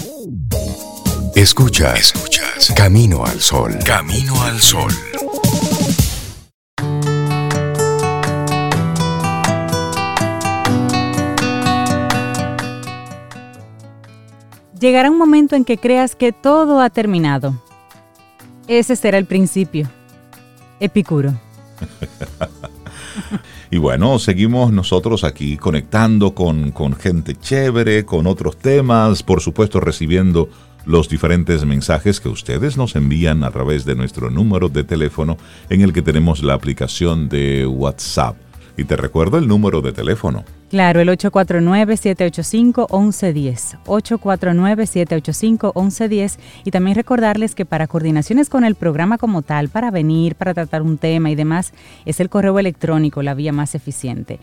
Escuchas Camino al Sol. Camino al Sol. Llegará un momento en que creas que todo ha terminado. Ese será el principio. Epicuro. Y bueno, seguimos nosotros aquí conectando con gente chévere, con otros temas, por supuesto recibiendo los diferentes mensajes que ustedes nos envían a través de nuestro número de teléfono en el que tenemos la aplicación de WhatsApp. Y te recuerdo el número de teléfono. Claro, el 849-785-1110. 849-785-1110. Y también recordarles que para coordinaciones con el programa como tal, para venir, para tratar un tema y demás, es el correo electrónico la vía más eficiente.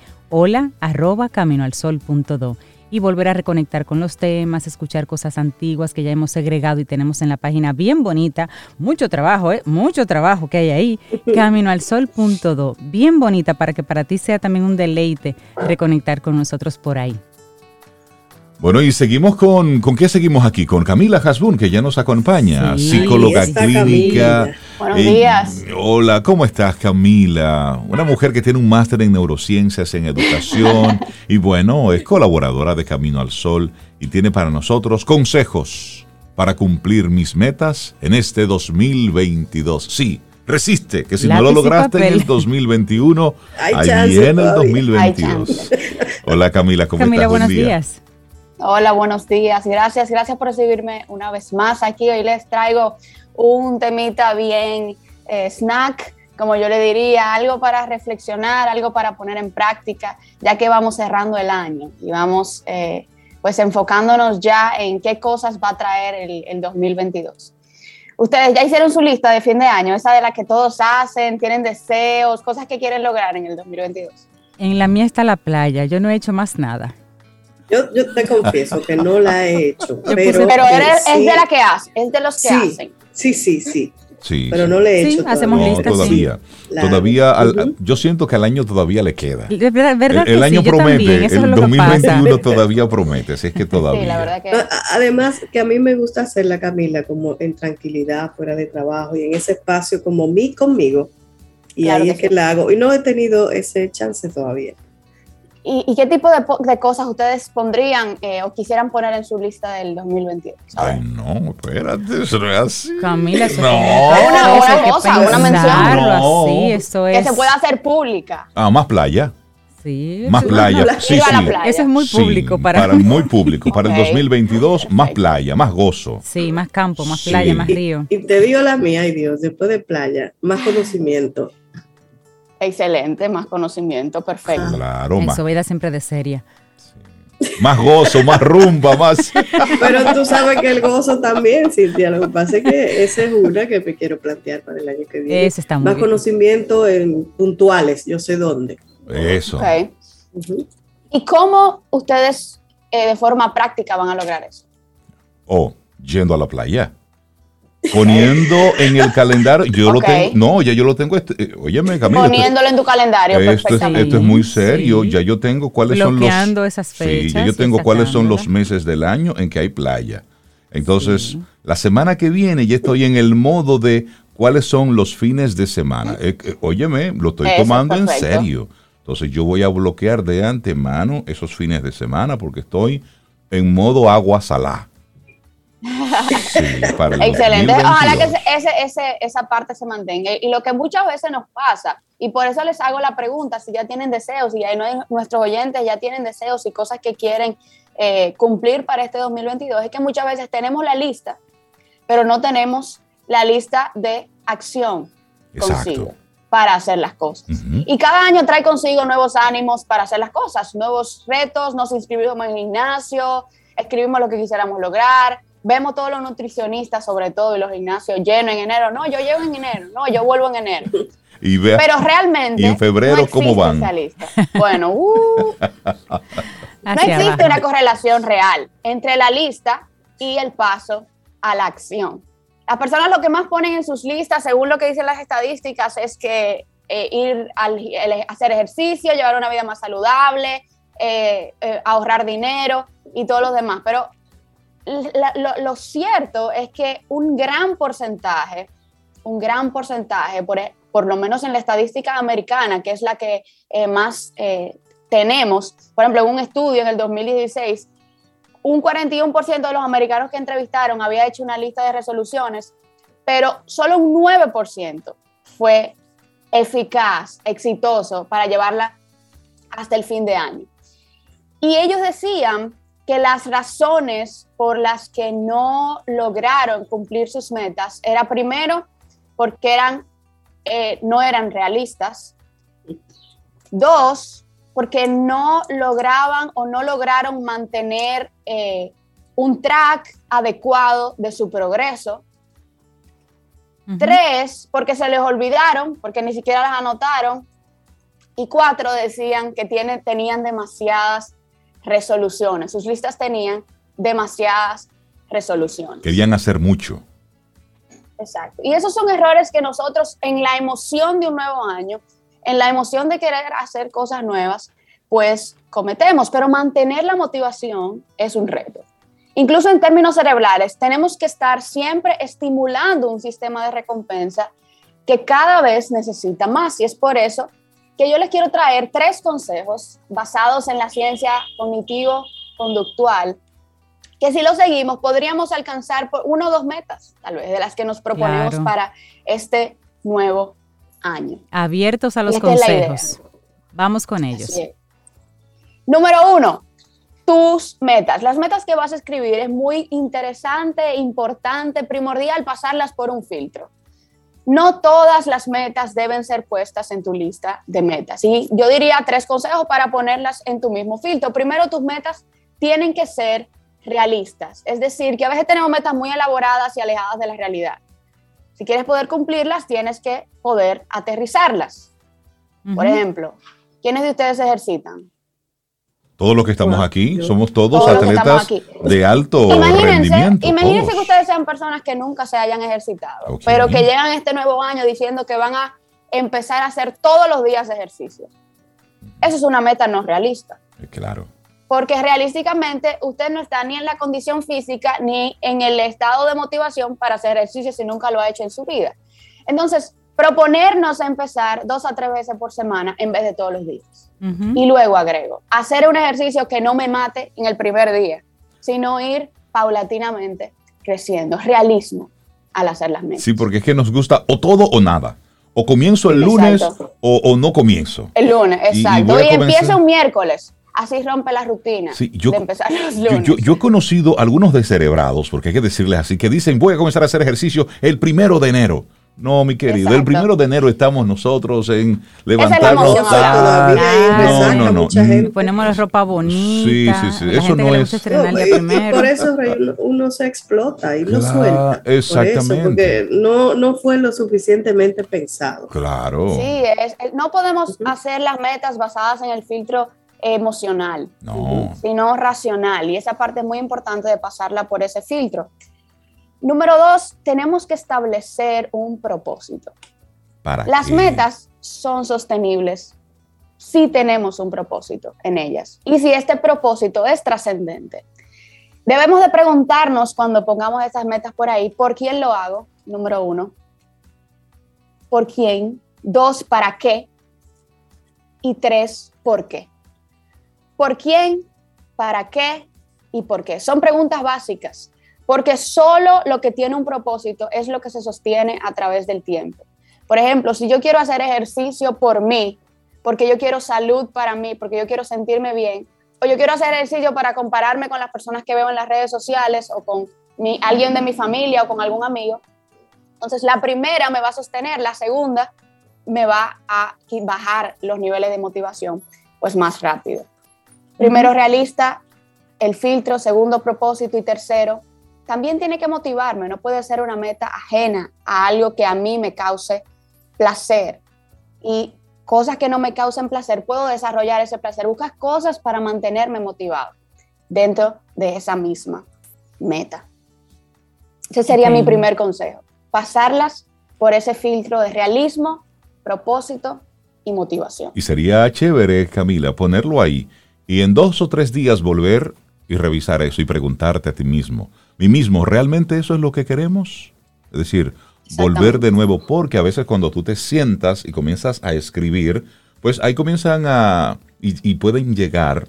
hola@caminoalsol.do. Y volver a reconectar con los temas, escuchar cosas antiguas que ya hemos segregado y tenemos en la página bien bonita. Mucho trabajo, mucho trabajo que hay ahí. Caminoalsol.do. Bien bonita para que para ti sea también un deleite reconectar con nosotros por ahí. Bueno, y seguimos ¿con qué seguimos aquí? Con Camila Hasbun, que ya nos acompaña, sí, psicóloga clínica. Buenos días. Hola, ¿cómo estás, Camila? Una mujer que tiene un máster en neurociencias, en educación, y bueno, es colaboradora de Camino al Sol y tiene para nosotros consejos para cumplir mis metas en este 2022. Sí, resiste, que si no lo lograste en el 2021, ahí viene el 2022. Hola, Camila, ¿cómo estás? Buenos días. Hola, buenos días. Gracias por recibirme una vez más aquí. Hoy les traigo un temita bien snack, como yo le diría, algo para reflexionar, algo para poner en práctica, ya que vamos cerrando el año y vamos pues enfocándonos ya en qué cosas va a traer el 2022. Ustedes ya hicieron su lista de fin de año, esa de la que todos hacen, tienen deseos, cosas que quieren lograr en el 2022. En la mía está la playa, yo no he hecho más nada. Yo te confieso que no la he hecho. Pero eres, sí, es de la que hace, es de los que hacen. Sí. Pero no le he hecho hacemos listas. Todavía. Yo siento que al año todavía le queda. ¿Verdad el año promete, eso el es 2021 todavía promete, así es que todavía. Sí, la verdad que... Además, que a mí me gusta hacerla, Camila, como en tranquilidad, fuera de trabajo y en ese espacio como conmigo. Y claro, ahí es que la hago. Y no he tenido ese chance todavía. ¿Y qué tipo de cosas ustedes pondrían o quisieran poner en su lista del 2022? Ay, no, espérate, eso no es así. Camila, eso no. Una cosa, una mención. No. Así, eso es. Que se pueda hacer pública. Más playa. Sí. Más playa. Sí. Playa. Eso es muy público. Sí, para muy público. Para el 2022, más playa, más gozo. Sí, más campo, más playa, más río. Y te digo la mía, ay Dios, después de playa, más conocimiento. Excelente, más conocimiento, perfecto. Claro, eso vida siempre de seria. Sí. Más gozo, más rumba, más. Pero tú sabes que el gozo también, Cintia, lo que pasa es que esa es una que me quiero plantear para el año que viene. Eso está muy más bien. Conocimiento en puntuales, yo sé dónde. Eso. Okay. ¿Y cómo ustedes de forma práctica van a lograr eso? Yendo a la playa. Poniendo en el calendario, yo lo tengo, yo lo tengo, óyeme, Camila. Poniéndolo en tu calendario, perfectamente. Esto es muy serio, ya yo tengo cuáles bloqueando esas fechas. Sí, ya yo tengo cuáles son los meses del año en que hay playa. Entonces, la semana que viene ya estoy en el modo de cuáles son los fines de semana. Óyeme, lo estoy tomando en serio. Entonces, yo voy a bloquear de antemano esos fines de semana porque estoy en modo agua salá. Sí, excelente. Ojalá que esa parte se mantenga. Y lo que muchas veces nos pasa, y por eso les hago la pregunta, si ya tienen deseos, si ya nuestros oyentes ya tienen deseos y cosas que quieren cumplir para este 2022, es que muchas veces tenemos la lista, pero no tenemos la lista de acción consigo para hacer las cosas. Y cada año trae consigo nuevos ánimos para hacer las cosas, nuevos retos, nos inscribimos en el gimnasio, escribimos lo que quisiéramos lograr. Vemos todos los nutricionistas, sobre todo, y los gimnasios llenos en enero. No, yo llego en enero. No, yo vuelvo en enero. Pero realmente. ¿Y en febrero no cómo van? Esa lista. Bueno, no existe una correlación real entre la lista y el paso a la acción. Las personas lo que más ponen en sus listas, según lo que dicen las estadísticas, es que ir a hacer ejercicio, llevar una vida más saludable, ahorrar dinero y todos los demás. Pero lo cierto es que un gran porcentaje, por lo menos en la estadística americana, que es la que más tenemos, por ejemplo, en un estudio en el 2016, un 41% de los americanos que entrevistaron había hecho una lista de resoluciones, pero solo un 9% fue eficaz, exitoso para llevarla hasta el fin de año. Y ellos decían que las razones por las que no lograron cumplir sus metas era primero porque no eran realistas, 2, porque no lograron mantener un track adecuado de su progreso, 3, porque se les olvidaron, porque ni siquiera las anotaron, y 4, decían que tenían demasiadas resoluciones. Sus listas tenían demasiadas resoluciones. Querían hacer mucho. Exacto. Y esos son errores que nosotros, en la emoción de un nuevo año, en la emoción de querer hacer cosas nuevas, pues cometemos. Pero mantener la motivación es un reto. Incluso en términos cerebrales, tenemos que estar siempre estimulando un sistema de recompensa que cada vez necesita más. Y es por eso que yo les quiero traer 3 consejos basados en la ciencia cognitivo-conductual, que si lo seguimos podríamos alcanzar por 1 o 2 metas, tal vez, de las que nos proponemos para este nuevo año. Abiertos a los consejos. Vamos con ellos. Número 1, tus metas. Las metas que vas a escribir es muy interesante, importante, primordial pasarlas por un filtro. No todas las metas deben ser puestas en tu lista de metas. Y yo diría 3 consejos para ponerlas en tu mismo filtro. Primero, tus metas tienen que ser realistas. Es decir, que a veces tenemos metas muy elaboradas y alejadas de la realidad. Si quieres poder cumplirlas, tienes que poder aterrizarlas. Por ejemplo, ¿quiénes de ustedes se ejercitan? Todos los que estamos aquí, somos todos atletas de alto rendimiento. Imagínense que ustedes sean personas que nunca se hayan ejercitado, pero que llegan este nuevo año diciendo que van a empezar a hacer todos los días ejercicio. Eso es una meta no realista. Claro. Porque realísticamente usted no está ni en la condición física ni en el estado de motivación para hacer ejercicio si nunca lo ha hecho en su vida. Entonces, proponernos a empezar 2 a 3 veces por semana en vez de todos los días. Y luego agrego, hacer un ejercicio que no me mate en el primer día, sino ir paulatinamente creciendo. Realismo al hacer las metas. Sí, porque es que nos gusta o todo o nada. O comienzo el lunes o no comienzo. El lunes, exacto. Y empieza un miércoles. Así rompe la rutina de empezar los lunes. Yo he conocido algunos descerebrados, porque hay que decirles así, que dicen voy a comenzar a hacer ejercicio el 1 de enero. No, mi querido, el 1 de enero estamos nosotros en levantarnos. No. Ponemos la ropa bonita. Sí. Eso no es. Por eso uno se explota y lo suelta. Exactamente. Porque no fue lo suficientemente pensado. Claro. Sí, no podemos hacer las metas basadas en el filtro emocional, sino racional. Y esa parte es muy importante de pasarla por ese filtro. Número 2, tenemos que establecer un propósito. Las metas son sostenibles si tenemos un propósito en ellas y si este propósito es trascendente. Debemos de preguntarnos cuando pongamos estas metas por ahí, ¿por quién lo hago? Número 1. ¿Por quién? 2, ¿para qué? Y 3, ¿por qué? ¿Por quién? ¿Para qué? ¿Y por qué? Son preguntas básicas. Porque solo lo que tiene un propósito es lo que se sostiene a través del tiempo. Por ejemplo, si yo quiero hacer ejercicio por mí, porque yo quiero salud para mí, porque yo quiero sentirme bien, o yo quiero hacer ejercicio para compararme con las personas que veo en las redes sociales o con alguien de mi familia o con algún amigo, entonces la primera me va a sostener, la segunda me va a bajar los niveles de motivación pues más rápido. Primero realista, el filtro, segundo propósito y tercero, también tiene que motivarme, no puede ser una meta ajena a algo que a mí me cause placer. Y cosas que no me causen placer, puedo desarrollar ese placer. Buscas cosas para mantenerme motivado dentro de esa misma meta. Ese sería mi primer consejo. Pasarlas por ese filtro de realismo, propósito y motivación. Y sería chévere, Camila, ponerlo ahí y en 2 o 3 días volver y revisar eso y preguntarte a ti mismo, mí mismo, ¿realmente eso es lo que queremos? Es decir, volver de nuevo, porque a veces cuando tú te sientas y comienzas a escribir, pues ahí comienzan y pueden llegar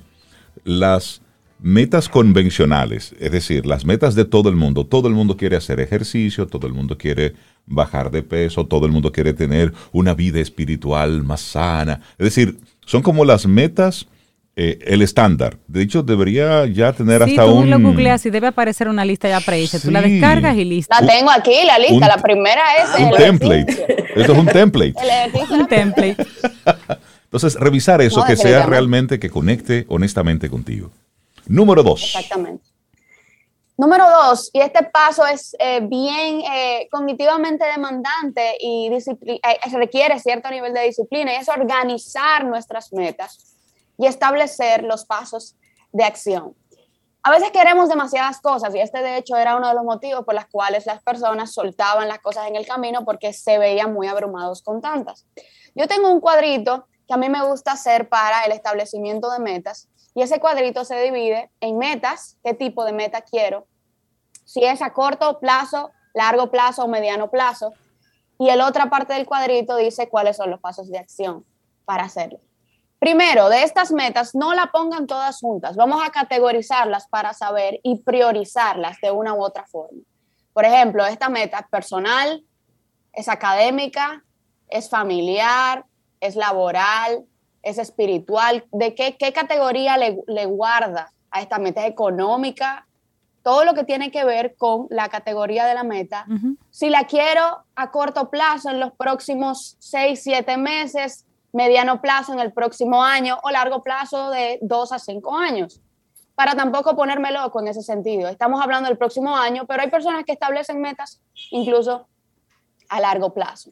las metas convencionales, es decir, las metas de todo el mundo. Todo el mundo quiere hacer ejercicio, todo el mundo quiere bajar de peso, todo el mundo quiere tener una vida espiritual más sana. Es decir, son como las metas, el estándar. De hecho, debería ya tener hasta un... Sí, tú lo googleas y debe aparecer una lista ya prehecha. Sí. Tú la descargas y listo. La tengo aquí, la lista. La primera es un template. Esto es un template. Un template. Entonces, revisar eso, que sea realmente, que conecte honestamente contigo. Número 2. Exactamente. Número 2, y este paso es bien cognitivamente demandante y requiere cierto nivel de disciplina, y es organizar nuestras metas y establecer los pasos de acción. A veces queremos demasiadas cosas, y este de hecho era uno de los motivos por los cuales las personas soltaban las cosas en el camino, porque se veían muy abrumados con tantas. Yo tengo un cuadrito que a mí me gusta hacer para el establecimiento de metas, y ese cuadrito se divide en metas, qué tipo de meta quiero, si es a corto plazo, largo plazo o mediano plazo, y la otra parte del cuadrito dice cuáles son los pasos de acción para hacerlo. Primero, de estas metas, no la pongan todas juntas, vamos a categorizarlas para saber y priorizarlas de una u otra forma. Por ejemplo, esta meta es personal, es académica, es familiar, es laboral, es espiritual. ¿De qué categoría le guarda a esta meta? ¿Es económica? Todo lo que tiene que ver con la categoría de la meta. Uh-huh. Si la quiero a corto plazo, en los próximos 6, 7 meses, mediano plazo en el próximo año, o largo plazo de 2 a 5 años. Para tampoco ponerme loco en ese sentido. Estamos hablando del próximo año, pero hay personas que establecen metas incluso a largo plazo.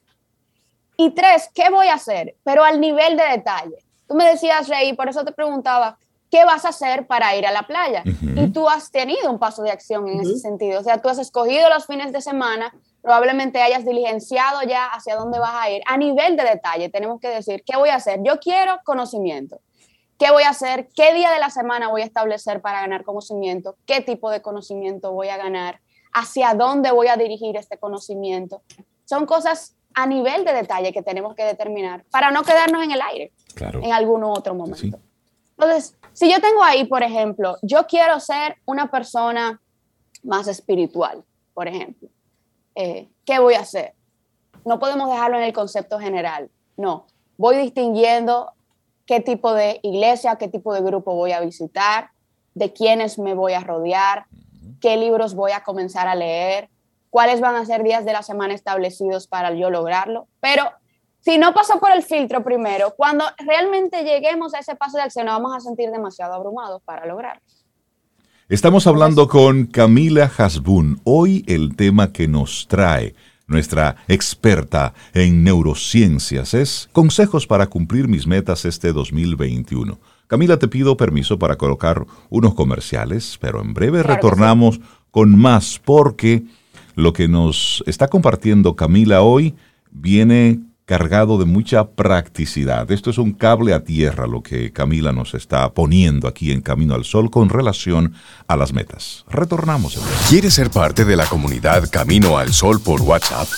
Y 3, ¿qué voy a hacer? Pero al nivel de detalle. Tú me decías, Rey, por eso te preguntaba, ¿qué vas a hacer para ir a la playa? Uh-huh. Y tú has tenido un paso de acción en ese sentido. O sea, tú has escogido los fines de semana, probablemente hayas diligenciado ya hacia dónde vas a ir. A nivel de detalle tenemos que decir, ¿qué voy a hacer? Yo quiero conocimiento. ¿Qué voy a hacer? ¿Qué día de la semana voy a establecer para ganar conocimiento? ¿Qué tipo de conocimiento voy a ganar? ¿Hacia dónde voy a dirigir este conocimiento? Son cosas a nivel de detalle que tenemos que determinar para no quedarnos en el aire, claro, en algún otro momento. Sí. Entonces, si yo tengo ahí, por ejemplo, yo quiero ser una persona más espiritual, por ejemplo, ¿qué voy a hacer? No podemos dejarlo en el concepto general, no. Voy distinguiendo qué tipo de iglesia, qué tipo de grupo voy a visitar, de quiénes me voy a rodear, qué libros voy a comenzar a leer, cuáles van a ser días de la semana establecidos para yo lograrlo. Pero si no paso por el filtro primero, cuando realmente lleguemos a ese paso de acción, nos vamos a sentir demasiado abrumados para lograrlo. Estamos hablando con Camila Hasbún. Hoy el tema que nos trae nuestra experta en neurociencias es consejos para cumplir mis metas este 2021. Camila, te pido permiso para colocar unos comerciales, pero en breve retornamos con más, porque lo que nos está compartiendo Camila hoy viene cargado de mucha practicidad. Esto es un cable a tierra lo que Camila nos está poniendo aquí en Camino al Sol con relación a las metas. Retornamos. ¿Quieres ser parte de la comunidad Camino al Sol por WhatsApp?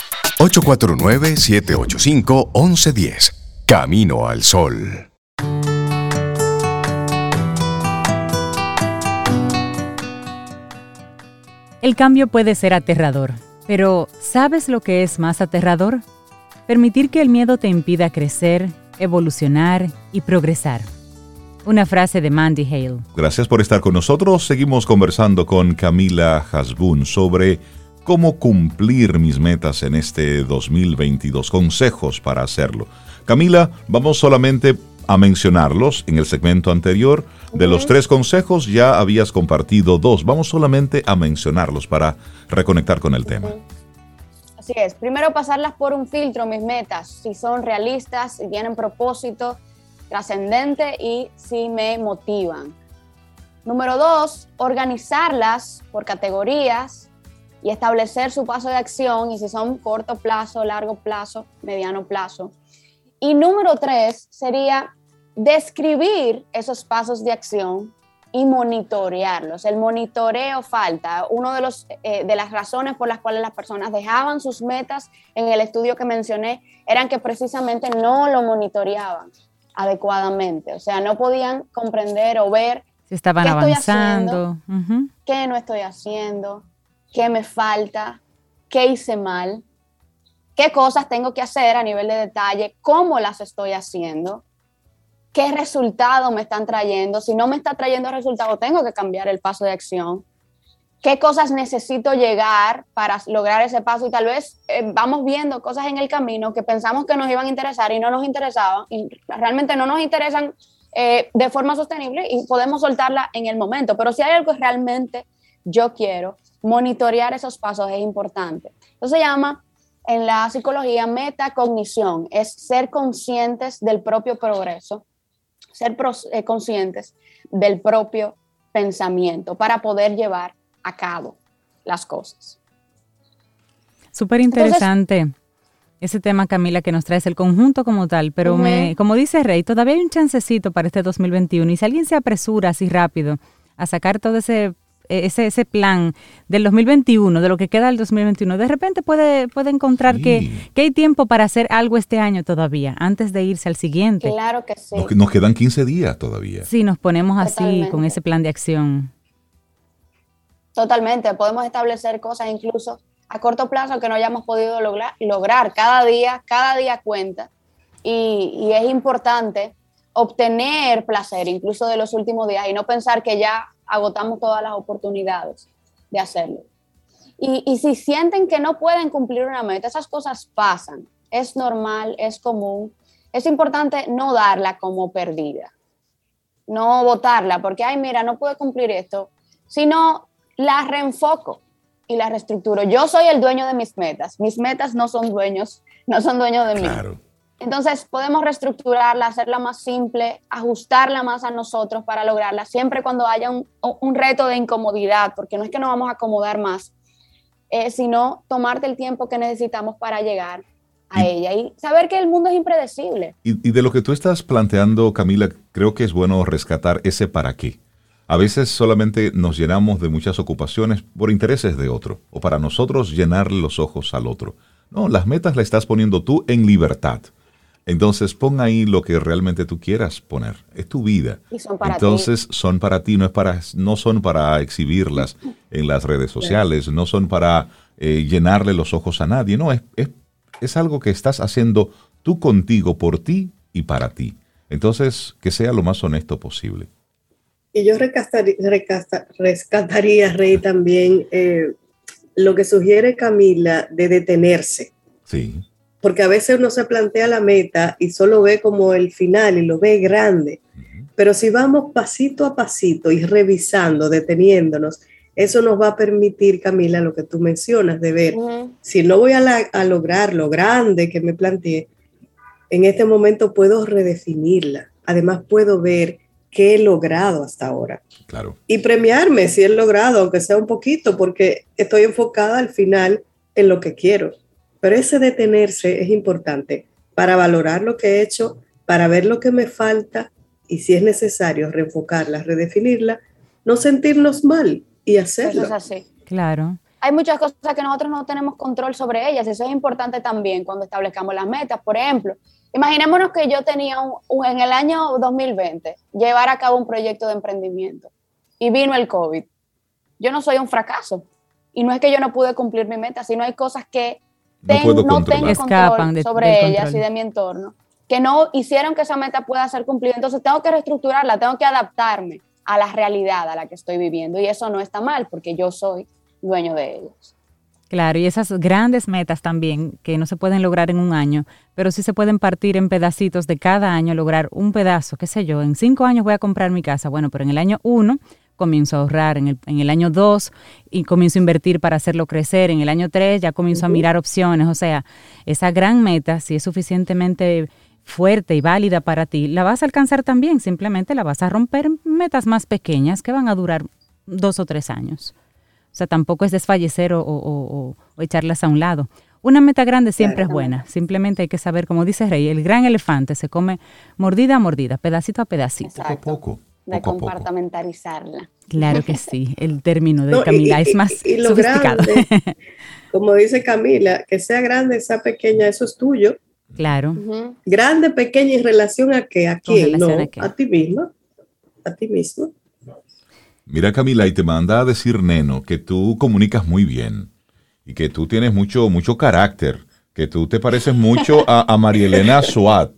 849-785-1110. Camino al Sol. El cambio puede ser aterrador, pero ¿sabes lo que es más aterrador? Permitir que el miedo te impida crecer, evolucionar y progresar. Una frase de Mandy Hale. Gracias por estar con nosotros. Seguimos conversando con Camila Hasbún sobre cómo cumplir mis metas en este 2022. Consejos para hacerlo. Camila, vamos solamente a mencionarlos. En el segmento anterior, de los 3 consejos, ya habías compartido 2. Vamos solamente a mencionarlos para reconectar con el tema. Así es. Primero, pasarlas por un filtro, mis metas, si son realistas, si tienen propósito trascendente y si me motivan. Número 2, organizarlas por categorías y establecer su paso de acción, y si son corto plazo, largo plazo, mediano plazo. Y número 3 sería describir esos pasos de acción y monitorearlos. El monitoreo falta. Uno de las razones por las cuales las personas dejaban sus metas en el estudio que mencioné eran que precisamente no lo monitoreaban adecuadamente. O sea, no podían comprender o ver si estaban qué avanzando, estoy haciendo, qué no estoy haciendo, qué me falta, qué hice mal, qué cosas tengo que hacer a nivel de detalle, cómo las estoy haciendo, qué resultados me están trayendo. Si no me está trayendo resultados, tengo que cambiar el paso de acción. ¿Qué cosas necesito llegar para lograr ese paso? Y tal vez vamos viendo cosas en el camino que pensamos que nos iban a interesar y no nos interesaban, y realmente no nos interesan de forma sostenible y podemos soltarla en el momento. Pero si hay algo que realmente yo quiero, monitorear esos pasos es importante. Eso se llama en la psicología metacognición, es ser conscientes del propio progreso, ser conscientes del propio pensamiento para poder llevar a cabo las cosas. Súper interesante ese tema, Camila, que nos traes, el conjunto como tal, pero como dice Rey, todavía hay un chancecito para este 2021, y si alguien se apresura así rápido a sacar todo ese plan del 2021, de lo que queda del 2021, de repente puede encontrar que hay tiempo para hacer algo este año todavía, antes de irse al siguiente. Claro que sí. Nos quedan 15 días todavía. Sí, nos ponemos así, totalmente, con ese plan de acción. Totalmente, podemos establecer cosas incluso a corto plazo que no hayamos podido lograr. Cada día cuenta, y es importante obtener placer incluso de los últimos días y no pensar que ya agotamos todas las oportunidades de hacerlo. Y si sienten que no pueden cumplir una meta, esas cosas pasan, es normal, es común. Es importante no darla como perdida, no botarla porque, ay, mira, no pude cumplir esto, sino la reenfoco y la reestructuro. Yo soy el dueño de mis metas no son dueños de mí. Claro. Entonces podemos reestructurarla, hacerla más simple, ajustarla más a nosotros para lograrla, siempre cuando haya un reto de incomodidad, porque no es que nos vamos a acomodar más, sino tomarte el tiempo que necesitamos para llegar a ella y saber que el mundo es impredecible. Y de lo que tú estás planteando, Camila, creo que es bueno rescatar ese para qué. A veces solamente nos llenamos de muchas ocupaciones por intereses de otro, o para nosotros llenarle los ojos al otro. No, las metas las estás poniendo tú en libertad. Entonces pon ahí lo que realmente tú quieras poner. Es tu vida. Y son para Entonces ti. Son para ti, no son para exhibirlas en las redes sociales, no son para llenarle los ojos a nadie. No, es algo que estás haciendo tú contigo, por ti y para ti. Entonces, que sea lo más honesto posible. Y yo rescataría, Rey, también lo que sugiere Camila de detenerse. Sí. Porque a veces uno se plantea la meta y solo ve como el final y lo ve grande. Pero si vamos pasito a pasito y revisando, deteniéndonos, eso nos va a permitir, Camila, lo que tú mencionas, de ver, si no voy a lograr lo grande que me planteé, en este momento puedo redefinirla. Además, puedo ver qué he logrado hasta ahora. Claro. Y premiarme si he logrado, aunque sea un poquito, porque estoy enfocada al final en lo que quiero. Pero ese detenerse es importante para valorar lo que he hecho, para ver lo que me falta y si es necesario reenfocarla, redefinirla, no sentirnos mal y hacerlo. Eso es así. Claro. Hay muchas cosas que nosotros no tenemos control sobre ellas. Eso es importante también cuando establezcamos las metas. Por ejemplo, imaginémonos que yo tenía en el año 2020 llevar a cabo un proyecto de emprendimiento y vino el COVID. Yo no soy un fracaso. Y no es que yo no pude cumplir mi meta, sino hay cosas que no tengo control sobre ellas y de mi entorno, que no hicieron que esa meta pueda ser cumplida. Entonces tengo que reestructurarla, tengo que adaptarme a la realidad a la que estoy viviendo. Y eso no está mal, porque yo soy dueño de ellos. Claro, y esas grandes metas también, que no se pueden lograr en un año, pero sí se pueden partir en pedacitos de cada año, lograr un pedazo, qué sé yo, en 5 años voy a comprar mi casa. Bueno, pero en el año 1 comienzo a ahorrar, en el año 2 y comienzo a invertir para hacerlo crecer, en el año 3 ya comienzo a mirar opciones. O sea, esa gran meta, si es suficientemente fuerte y válida para ti, la vas a alcanzar también, simplemente la vas a romper en metas más pequeñas que van a durar 2 o 3 años. O sea, tampoco es desfallecer o echarlas a un lado. Una meta grande siempre es buena, simplemente hay que saber, como dice Rey, el gran elefante se come mordida a mordida, pedacito a pedacito. Poco a poco. de poco a poco. compartamentalizarla. Claro que sí, el término de No, Camila es más y lo sofisticado. grande, como dice Camila, que sea grande, sea pequeña, eso es tuyo. Claro. Ujú. Grande, pequeña, ¿en relación a qué? ¿A ¿Con quién? relación No, a qué? a ti misma. A ti mismo. Mira, Camila, y te manda a decir Neno que tú comunicas muy bien y que tú tienes mucho, mucho carácter, que tú te pareces mucho a María Elena Suat.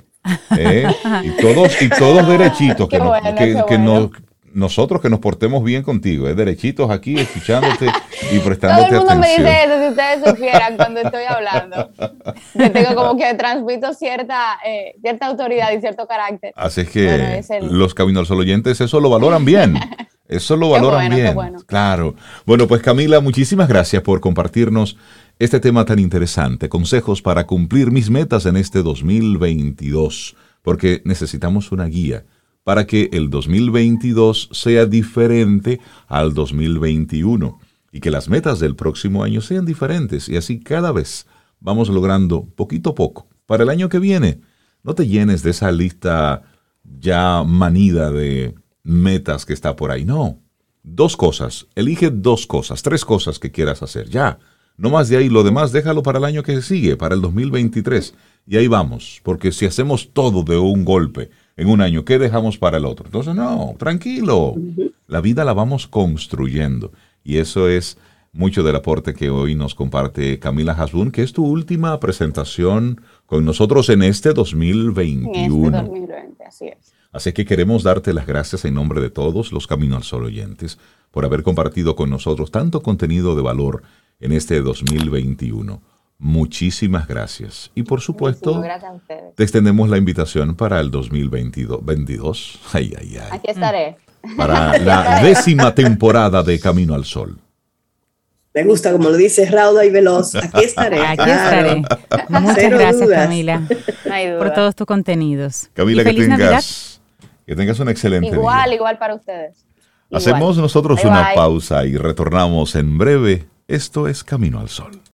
Y todos derechitos, Qué bueno, qué que bueno. nosotros que nos portemos bien contigo, derechitos aquí, escuchándote y Todo prestándote el mundo me atención. dice eso, si ustedes supieran cuando estoy hablando. Yo tengo como que transmito cierta autoridad y cierto carácter. Así es que Bueno, es los Camino al Sol oyentes eso lo valoran bien. Eso lo Qué valoran bueno, qué bien. bueno. Claro. Bueno, pues Camila, muchísimas gracias por compartirnos este tema tan interesante. Consejos para cumplir mis metas en este 2022. Porque necesitamos una guía para que el 2022 sea diferente al 2021 y que las metas del próximo año sean diferentes y así cada vez vamos logrando poquito a poco. Para el año que viene, no te llenes de esa lista ya manida de metas que está por ahí. No, 2 cosas, elige 2 cosas, 3 cosas que quieras hacer, ya. No más de ahí, lo demás déjalo para el año que sigue, para el 2023. Y ahí vamos, porque si hacemos todo de un golpe en un año, ¿qué dejamos para el otro? Entonces, no, tranquilo. La vida la vamos construyendo. Y eso es mucho del aporte que hoy nos comparte Camila Hasbún, que es tu última presentación con nosotros en este 2021. En este 2020, así es. Así que queremos darte las gracias en nombre de todos los Camino al Sol oyentes por haber compartido con nosotros tanto contenido de valor en este 2021. Muchísimas gracias. Y por supuesto, Muchísimas gracias a ustedes. te extendemos la invitación para el 2022. Ay, ay, ay. Aquí estaré. Para la 10ª temporada de Camino al Sol. Me gusta como lo dice rauda y veloz. Aquí estaré. Aquí claro. estaré. Muchas Cero gracias, dudas. Camila, No hay duda. por todos tus contenidos. Camila, Y que feliz Navidad. tengas un excelente día. Igual para ustedes. Igual. Hacemos nosotros Bye, una bye. pausa y retornamos en breve. Esto es Camino al Sol.